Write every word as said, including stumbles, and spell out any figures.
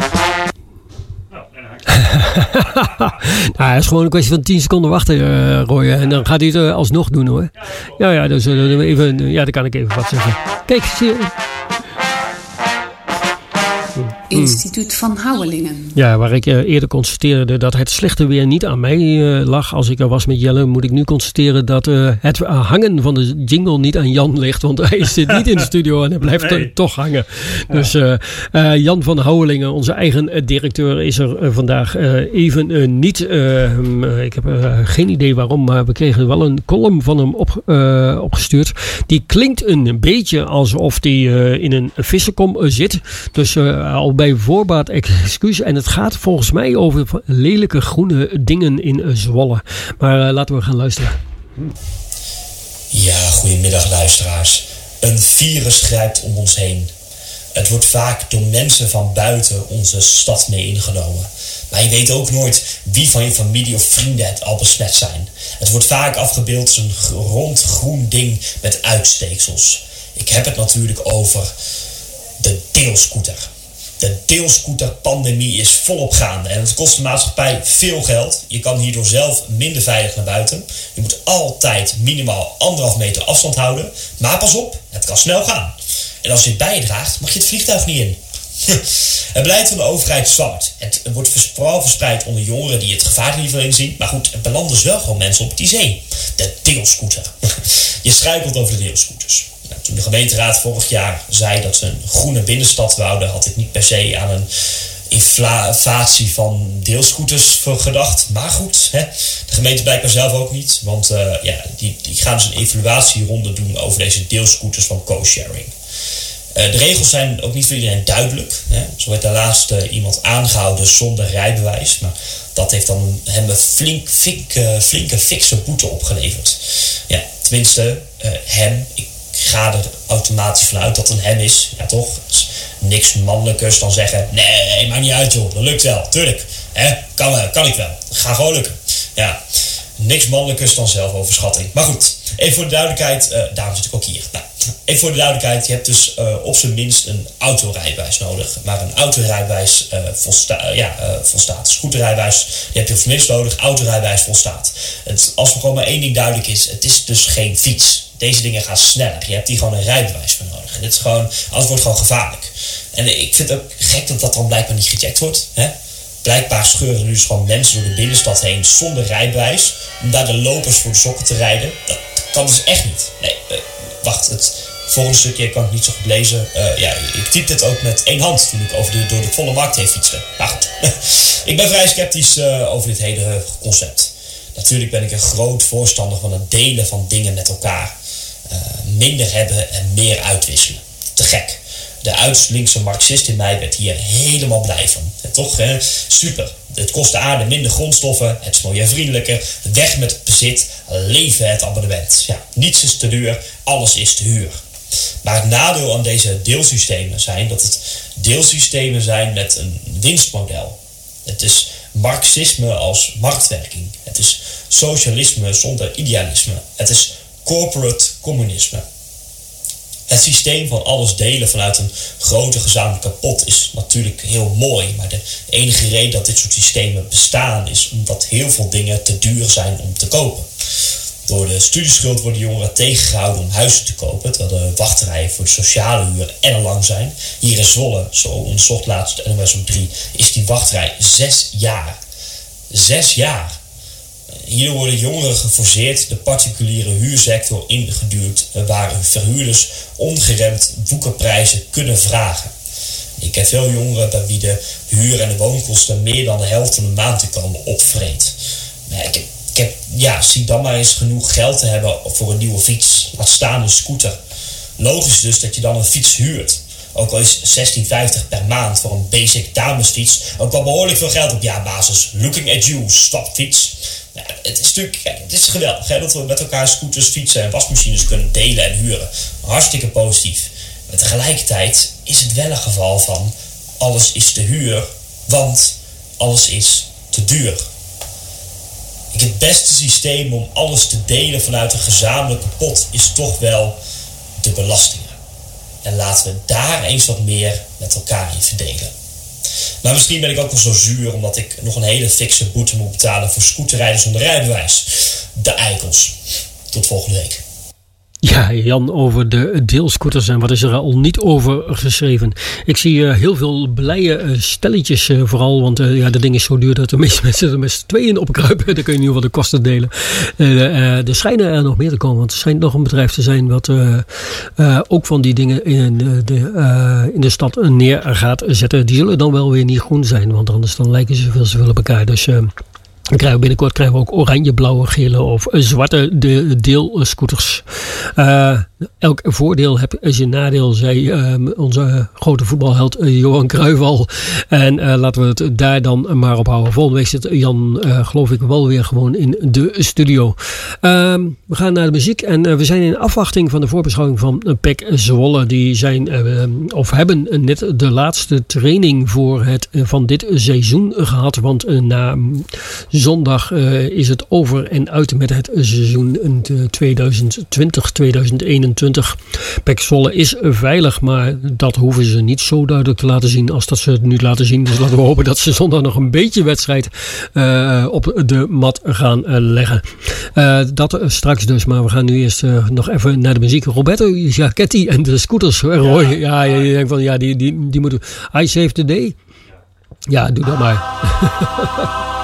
Nou, het is gewoon een kwestie van tien seconden wachten, uh, Roy. En dan gaat hij het uh, alsnog doen, hoor. Ja, ja, dus uh, even, uh, ja, dan kan ik even wat zeggen. Kijk, zie je... Instituut van Houwelingen. Ja, waar ik uh, eerder constateerde dat het slechte weer niet aan mij uh, lag als ik er was met Jelle, moet ik nu constateren dat uh, het hangen van de jingle niet aan Jan ligt, want hij zit niet in de studio en hij blijft nee. er toch hangen. Ja. Dus uh, uh, Jan van Houwelingen, onze eigen uh, directeur, is er uh, vandaag uh, even uh, niet. Uh, ik heb uh, geen idee waarom, maar we kregen wel een column van hem op, uh, opgestuurd. Die klinkt een beetje alsof die uh, in een vissenkom uh, zit. Dus uh, al bij voorbaat excuus. En het gaat volgens mij over lelijke groene dingen in Zwolle. Maar uh, laten we gaan luisteren. Ja, goedemiddag luisteraars. Een virus grijpt om ons heen. Het wordt vaak door mensen van buiten onze stad mee ingenomen. Maar je weet ook nooit wie van je familie of vrienden het al besmet zijn. Het wordt vaak afgebeeld als een rond groen ding met uitsteeksels. Ik heb het natuurlijk over de deelscooter. De deelscooterpandemie is volop gaande en het kost de maatschappij veel geld. Je kan hierdoor zelf minder veilig naar buiten. Je moet altijd minimaal anderhalf meter afstand houden. Maar pas op, het kan snel gaan. En als je het bijdraagt, mag je het vliegtuig niet in. Het beleid van de overheid zwammert. Het wordt vooral verspreid onder jongeren die het gevaar er niet van inzien. Maar goed, het belandt dus wel gewoon mensen op het I C. De deelscooter. Je struikelt over de deelscooters. Nou, toen de gemeenteraad vorig jaar zei dat ze een groene binnenstad wouden, had ik niet per se aan een inflatie van deelscooters gedacht. Maar goed, hè, de gemeente blijkbaar zelf ook niet. Want uh, ja, die, die gaan dus een evaluatieronde doen over deze deelscooters van co-sharing. Uh, de regels zijn ook niet voor iedereen duidelijk. Hè. Zo werd daarlaatst uh, iemand aangehouden zonder rijbewijs. Maar dat heeft dan hem een flink, flink, uh, flinke fikse boete opgeleverd. Ja, tenminste, uh, hem... Ik, Ik ga er automatisch vanuit dat het een hem is. Ja, toch? Is niks mannelijkers dan zeggen... Nee, maakt niet uit, joh. Dat lukt wel. Tuurlijk. Hè? Kan, kan ik wel. Dat gaat gewoon lukken. Ja. Niks mannelijkers dan zelfoverschatting. Maar goed. Even voor de duidelijkheid. Uh, daarom zit ik ook hier. Nou, even voor de duidelijkheid. Je hebt dus uh, op zijn minst een autorijbewijs nodig. Maar een autorijbewijs uh, volsta- uh, ja, uh, volstaat. Scooterrijbewijs, die heb je op zijn minst nodig. Autorijbewijs volstaat. Het, als er gewoon maar één ding duidelijk is. Het is dus geen fiets. Deze dingen gaan sneller. Je hebt hier gewoon een rijbewijs voor nodig. En dit is gewoon, alles wordt gewoon gevaarlijk. En ik vind het ook gek dat dat dan blijkbaar niet gecheckt wordt. Hè? Blijkbaar scheuren nu dus gewoon mensen door de binnenstad heen zonder rijbewijs. Om daar de lopers voor de sokken te rijden. Dat kan dus echt niet. Nee, uh, wacht. Het volgende stukje kan ik niet zo goed lezen. Uh, ja, ik typte het ook met één hand toen ik over de, door de volle markt heen fietste. Maar goed. Ik ben vrij sceptisch uh, over dit hele concept. Natuurlijk ben ik een groot voorstander van het delen van dingen met elkaar. Uh, minder hebben en meer uitwisselen. Te gek. De uitslinkse marxist in mij werd hier helemaal blij van. En toch, hè? Super. Het kost de aarde minder grondstoffen. Het is milieuvriendelijker. Weg met het bezit. Leven het abonnement. Ja, niets is te duur. Alles is te huur. Maar het nadeel aan deze deelsystemen zijn dat het deelsystemen zijn met een winstmodel. Het is marxisme als marktwerking. Het is socialisme zonder idealisme. Het is corporate communisme. Het systeem van alles delen vanuit een grote gezamenlijke pot is natuurlijk heel mooi. Maar de enige reden dat dit soort systemen bestaan is omdat heel veel dingen te duur zijn om te kopen. Door de studieschuld worden jongeren tegengehouden om huizen te kopen, terwijl de wachtrijen voor de sociale huur ellenlang zijn. Hier in Zwolle, zo onderzocht laatst de N O S op drie, is die wachtrij zes jaar. Zes jaar. Hierdoor worden jongeren geforceerd de particuliere huursector ingeduwd, waar verhuurders ongeremd woekerprijzen kunnen vragen. Ik heb veel jongeren bij wie de huur en de woonkosten meer dan de helft van de maand te komen opvreet. Ik heb, ik heb, ja, zie dan maar eens genoeg geld te hebben voor een nieuwe fiets. Laat staan een scooter. Logisch dus dat je dan een fiets huurt. Ook al is zestien vijftig per maand voor een basic damesfiets ook wel behoorlijk veel geld op jaarbasis. Looking at you, stapfiets. Ja, het is natuurlijk, kijk, het is geweldig hè, dat we met elkaar scooters, fietsen en wasmachines kunnen delen en huren. Hartstikke positief. Maar tegelijkertijd is het wel een geval van alles is te huur, want alles is te duur. Ik, het beste systeem om alles te delen vanuit een gezamenlijke pot is toch wel de belastingen. En laten we daar eens wat meer met elkaar in verdelen. Maar misschien ben ik ook wel zo zuur omdat ik nog een hele fikse boete moet betalen voor scooterrijden zonder rijbewijs. De eikels. Tot volgende week. Ja, Jan, over de deelscooters en wat is er al niet over geschreven. Ik zie uh, heel veel blije uh, stelletjes uh, vooral, want uh, ja, dat ding is zo duur dat de meeste mensen er met z'n tweeën op kruipen. Dan kun je in ieder geval de kosten delen. Uh, uh, er schijnen er nog meer te komen, want er schijnt nog een bedrijf te zijn wat uh, uh, ook van die dingen in de, de, uh, in de stad neer gaat zetten. Die zullen dan wel weer niet groen zijn, want anders dan lijken ze veel te veel op elkaar. Dus... Uh, Dan krijgen we binnenkort krijgen we ook oranje, blauwe, gele of zwarte de deelscooters. Uh, elk voordeel heb zijn nadeel, zei uh, onze grote voetbalheld uh, Johan Cruijff al. En uh, laten we het daar dan maar op houden. Volgende week zit Jan, uh, geloof ik, wel weer gewoon in de studio. Uh, we gaan naar de muziek en uh, we zijn in afwachting van de voorbeschouwing van uh, P E C Zwolle. Die zijn, uh, of hebben net de laatste training voor het uh, van dit seizoen gehad. Want uh, na... Zondag uh, is het over en uit met het seizoen tweeduizend twintig tweeduizend eenentwintig. P E C Zwolle is veilig, maar dat hoeven ze niet zo duidelijk te laten zien als dat ze het nu laten zien. Dus laten we hopen dat ze zondag nog een beetje wedstrijd uh, op de mat gaan uh, leggen. Uh, dat straks dus, maar we gaan nu eerst uh, nog even naar de muziek. Roberto Giachetti en de Scooters. Roy, ja, ja, ja, je denkt van ja, die, die, die moeten... I Save the Day. Ja, doe dat maar.